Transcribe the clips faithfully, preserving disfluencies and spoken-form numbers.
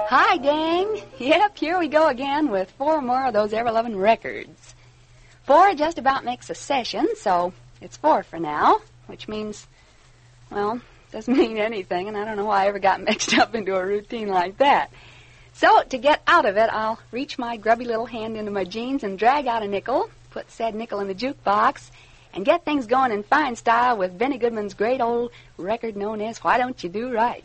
Hi, gang. Yep, here we go again with four more of those ever-loving records. Four just about makes a session, so it's four for now, which means, well, doesn't mean anything, and I don't know why I ever got mixed up into a routine like that. So, to get out of it, I'll reach my grubby little hand into my jeans and drag out a nickel, put said nickel in the jukebox, and get things going in fine style with Benny Goodman's great old record known as Why Don't You Do Right?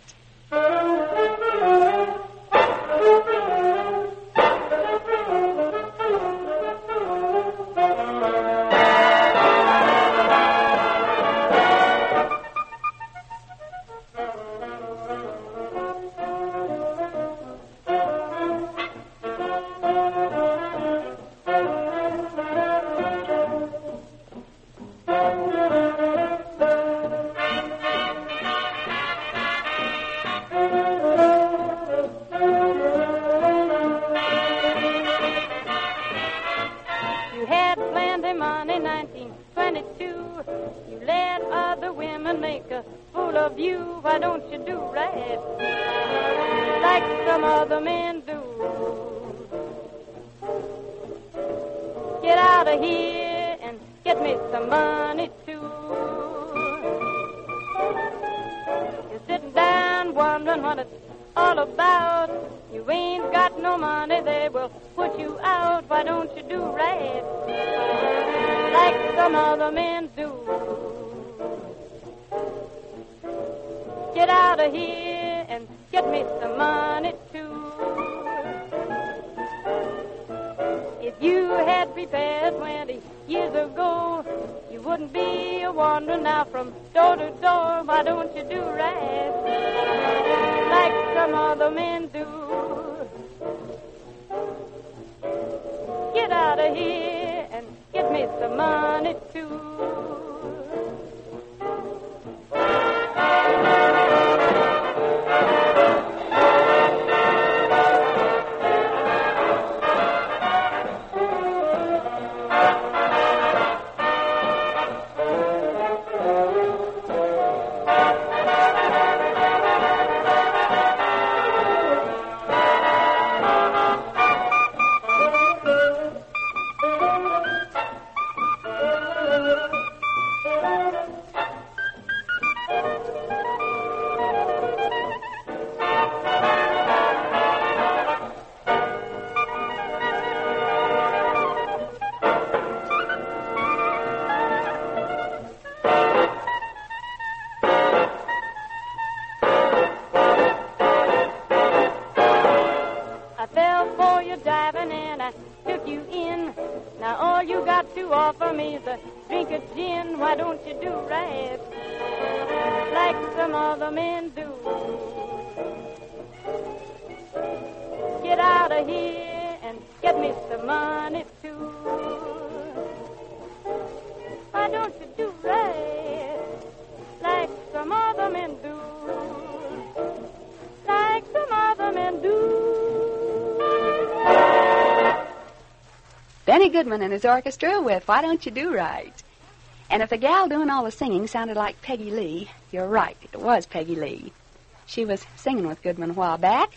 Benny Goodman and his orchestra with Why Don't You Do Right? And if the gal doing all the singing sounded like Peggy Lee, you're right, it was Peggy Lee. She was singing with Goodman a while back.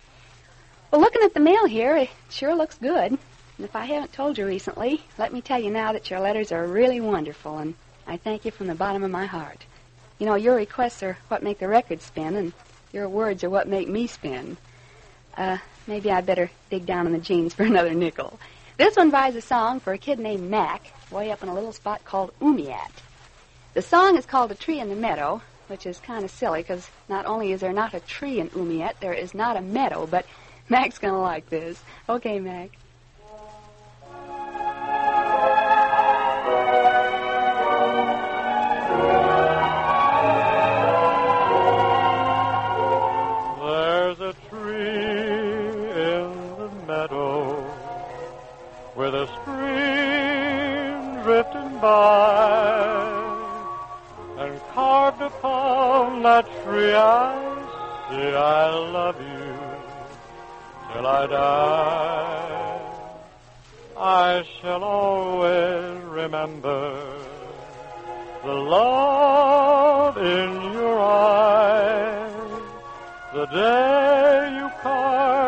Well, looking at the mail here, it sure looks good. And if I haven't told you recently, let me tell you now that your letters are really wonderful, and I thank you from the bottom of my heart. You know, your requests are what make the record spin, and your words are what make me spin. Uh, maybe I'd better dig down in the jeans for another nickel. This one buys a song for a kid named Mac, way up in a little spot called Umiat. The song is called A Tree in the Meadow, which is kind of silly, because not only is there not a tree in Umiat, there is not a meadow, but Mac's going to like this. Okay, Mac. There's a tree in the meadow with a stream drifting by, and carved upon that tree I say I love you till I die. I shall always remember the love in your eyes, the day you carved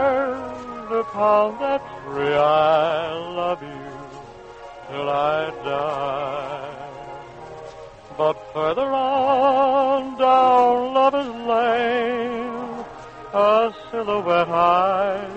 on that tree, I love you till I die. But further on down Lover's Lane, a silhouette I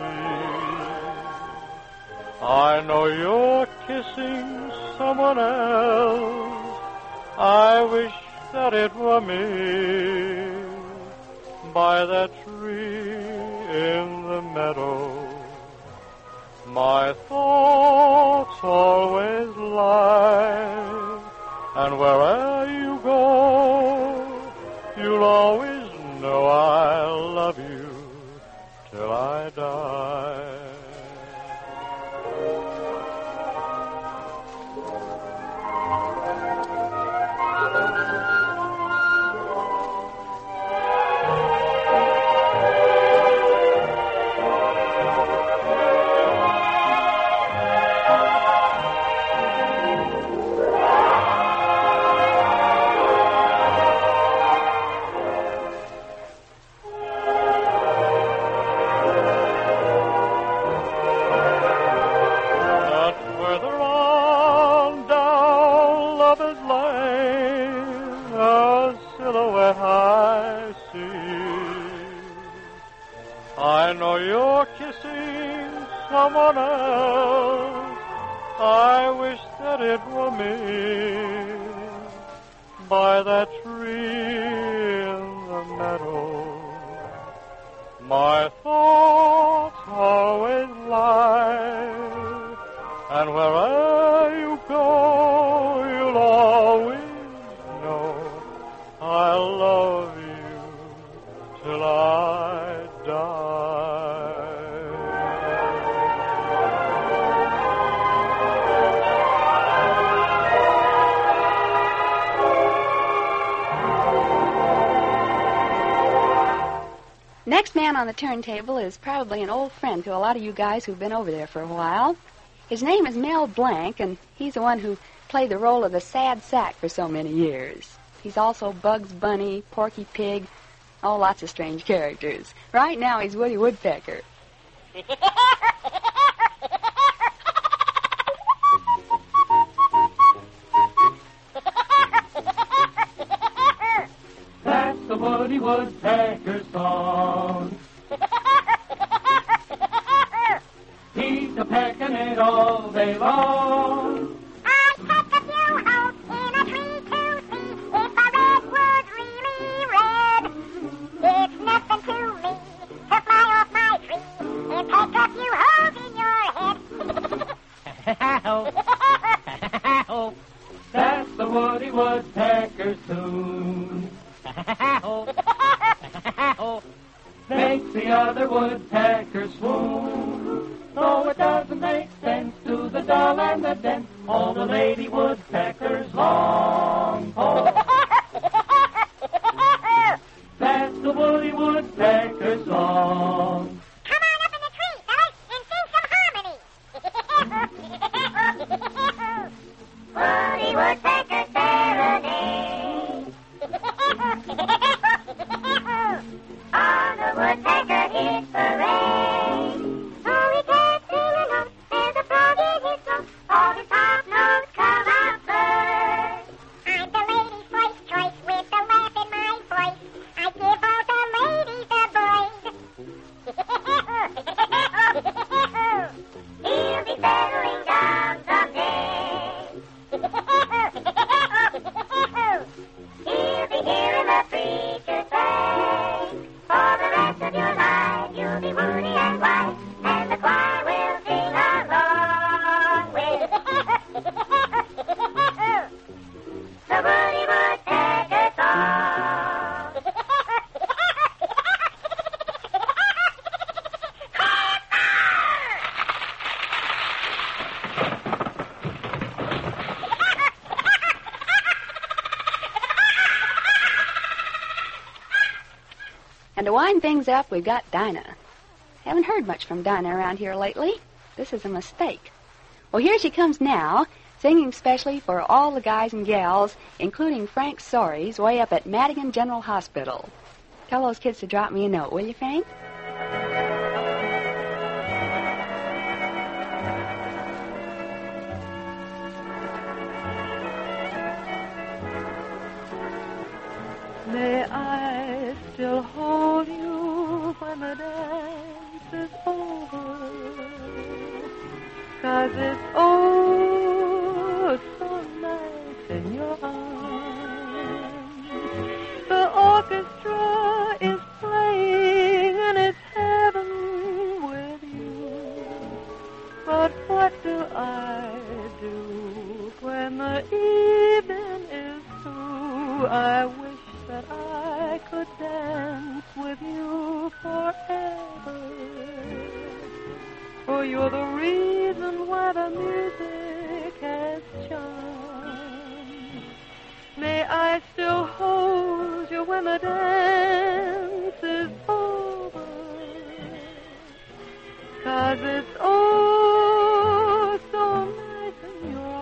see. I know you're kissing someone else. I wish that it were me. By that tree in the meadow, my thoughts always lie. And wherever you go, you'll always know I love you till I die. I know you're kissing someone else. I wish that it were me. By that tree in the meadow, my thoughts always lie. And wherever you go, you'll always know I love you till I die. Next man on the turntable is probably an old friend to a lot of you guys who've been over there for a while. His name is Mel Blanc, and he's the one who played the role of the sad sack for so many years. He's also Bugs Bunny, Porky Pig, oh, lots of strange characters. Right now he's Woody Woodpecker. That's the Woody Woodpecker song. He's a pecking it all day long. I peck a few holes in a tree to see if the redwood's really red. It's nothing to me to fly off my tree and peck a few holes in your head. Help. That's the Woody Woodpecker tune. Makes the other woodpecker swoon. Though it doesn't make sense to the dull and the dense, all the lady woodpeckers long for. That's the Woody Woodpecker song. Come on up in the tree, fellas, and sing some harmony. Woody Woodpecker serenade. On the woodpecker hit parade. Oh, he can't sing alone. There's a frog in his throat. All his hot notes come out first. I'm the lady's voice choice with the laugh in my voice. I give all the ladies a voice. He'll be settling down someday. He'll be hearing the preacher say, for the rest of your life you'll be woody and white, and the choir will sing along with the Woody Woodpecker song. And to wind things up, we've got Dinah. Haven't heard much from Dinah around here lately. This is a mistake. Well, here she comes now, singing specially for all the guys and gals, including Frank Soaries, way up at Madigan General Hospital. Tell those kids to drop me a note, will you, Frank? still hold you when the dance is over. 'Cause it's oh so nice in your arms. The orchestra is playing and it's heaven with you. But what do I do when the evening is through? I wish that I could dance with you forever. For you're the reason why the music has charm. May I still hold you when the dance is over? 'Cause it's oh so nice in your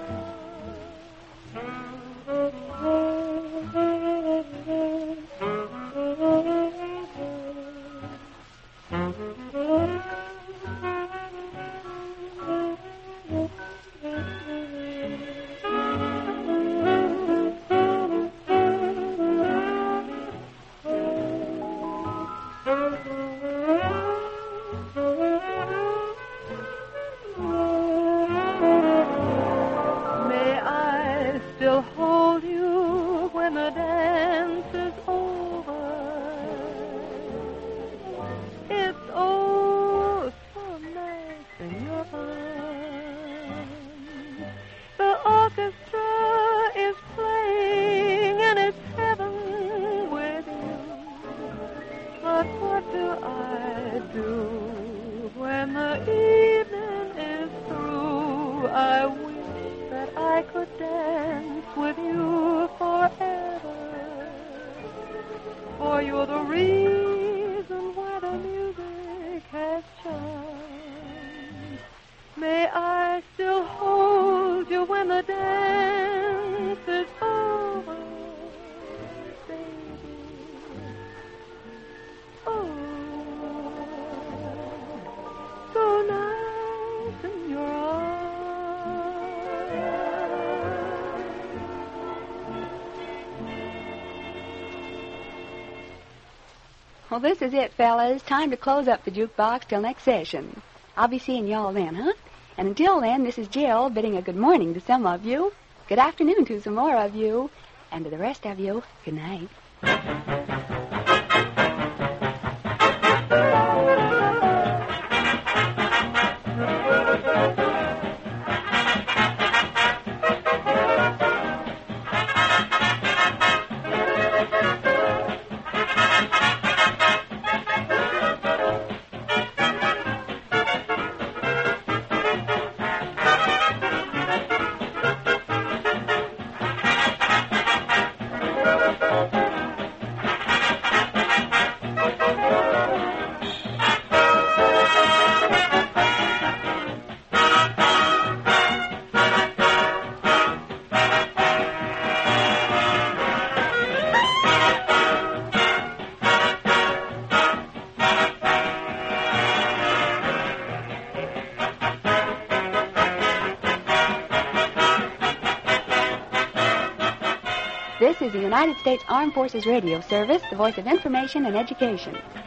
Well, this is it, fellas. Time to close up the jukebox till next session. I'll be seeing y'all then, huh? And until then, this is Jill bidding a good morning to some of you, good afternoon to some more of you, and to the rest of you, good night. This is the United States Armed Forces Radio Service, the voice of information and education.